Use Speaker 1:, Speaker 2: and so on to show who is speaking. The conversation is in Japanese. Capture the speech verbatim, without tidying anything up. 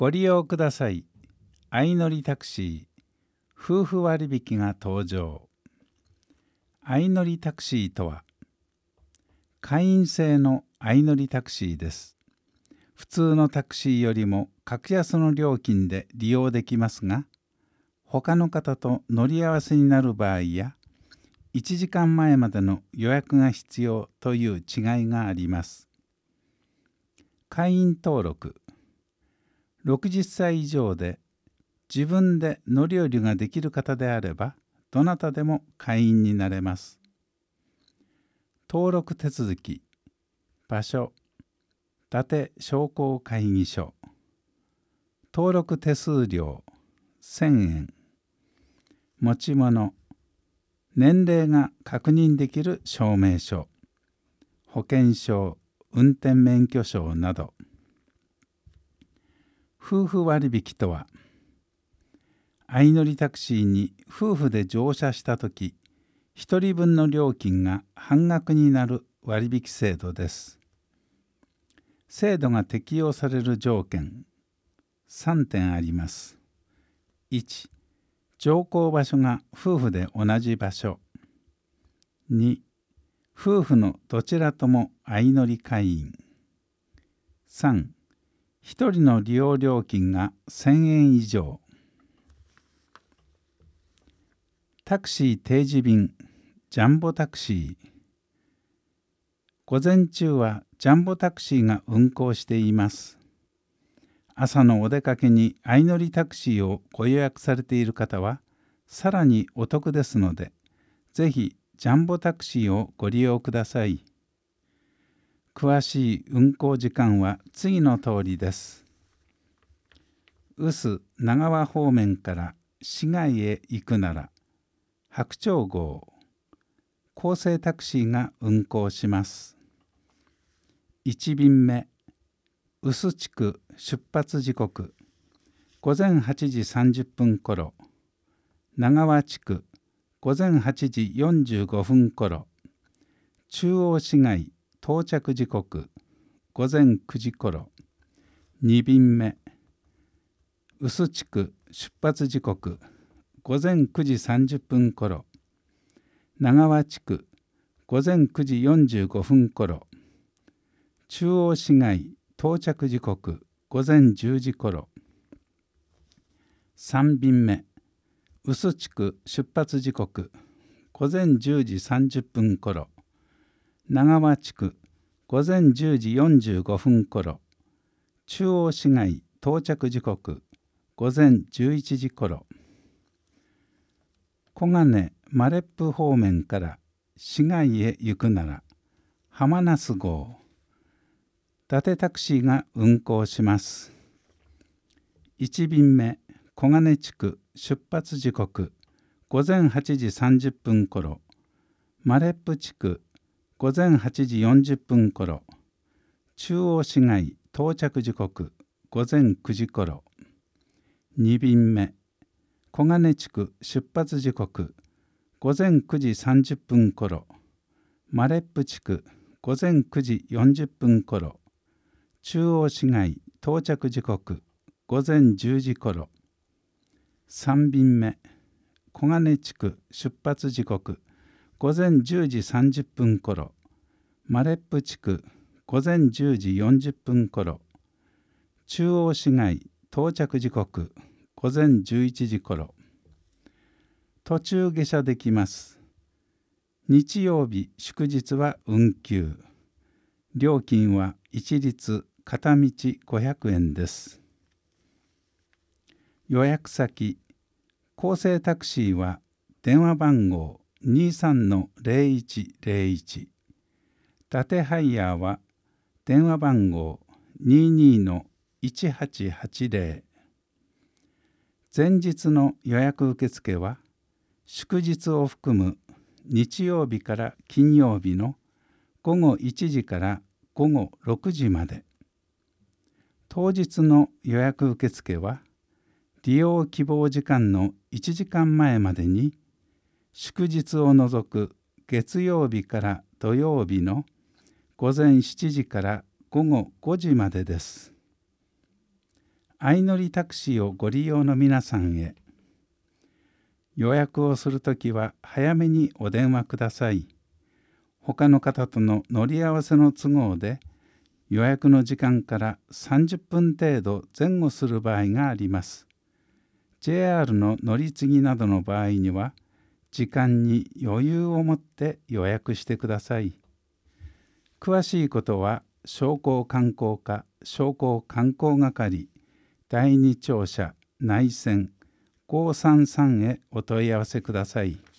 Speaker 1: ご利用ください。相乗りタクシー、夫婦割引が登場。相乗りタクシーとは、会員制の相乗りタクシーです。普通のタクシーよりも格安の料金で利用できますが、他の方と乗り合わせになる場合や、いちじかんまえまでの予約が必要という違いがあります。会員登録。ろくじゅっさい以上で自分で乗り降りができる方であれば、どなたでも会員になれます。登録手続き、場所、伊達商工会議所。登録手数料、せんえん。持ち物、年齢が確認できる証明書、保険証、運転免許証など。夫婦割引とは、相乗りタクシーに夫婦で乗車したとき、ひとりぶんの料金が半額になる割引制度です。制度が適用される条件、さんてんあります。いち、乗降場所が夫婦で同じ場所。に、夫婦のどちらとも相乗り会員。さん、ひとりの利用料金がせんえん以上。タクシー定時便、ジャンボタクシー。午前中はジャンボタクシーが運行しています。朝のお出かけに相乗りタクシーをご予約されている方は、さらにお得ですので、ぜひジャンボタクシーをご利用ください。詳しい運行時間は次の通りです。臼須長和方面から市街へ行くなら、白鳥号、公正タクシーが運行します。いち便目、臼須地区出発時刻、午前はちじさんじゅっぷん頃、長和地区、午前はちじよんじゅうごふん頃、中央市街到着時刻、午前くじ頃、に便目、臼須地区出発時刻、午前くじさんじゅっぷん頃、長和地区、午前くじよんじゅうごふん頃、中央市街到着時刻、午前じゅうじ頃、さん便目、臼須地区出発時刻、午前じゅうじさんじゅっぷん頃、長和地区、午前じゅうじよんじゅうごふん頃、中央市街到着時刻、午前じゅういちじ頃。小金マレップ方面から市街へ行くなら、浜那須号、伊達タクシーが運行します。いち便目、小金地区出発時刻、午前はちじさんじゅっぷん頃、マレップ地区、午前はちじよんじゅっぷん頃、中央市街到着時刻、午前くじ頃。に便目、小金地区出発時刻、午前くじさんじゅっぷん頃、マレップ地区、午前くじよんじゅっぷん頃、中央市街到着時刻、午前じゅうじ頃。さん便目、小金地区出発時刻、午前じゅうじさんじゅっぷん頃、マレップ地区、午前じゅうじよんじゅっぷん頃、中央市街到着時刻、午前じゅういちじ頃。途中下車できます。日曜日祝日は運休。料金は一律片道ごひゃくえんです。予約先、公正タクシーは電話番号 にじゅうさんのゼロいちゼロいち、伊達ハイヤーは電話番号 にじゅうにのいちはちはちゼロ。前日の予約受付は祝日を含む日曜日から金曜日のごごいちじからごごろくじまで。当日の予約受付は利用希望時間のいちじかんまえまでに、祝日を除く月曜日から土曜日の午前しちじからごごごじまでです。 相乗りタクシーをご利用の皆さんへ。予約をするときは早めにお電話ください。他の方との乗り合わせの都合で予約の時間からさんじゅっぷん程度前後する場合があります。ジェイアール の乗り継ぎなどの場合には時間に余裕を持って予約してください。詳しいことは商工観光課商工観光係だいに庁舎内線ごさんさんへお問い合わせください。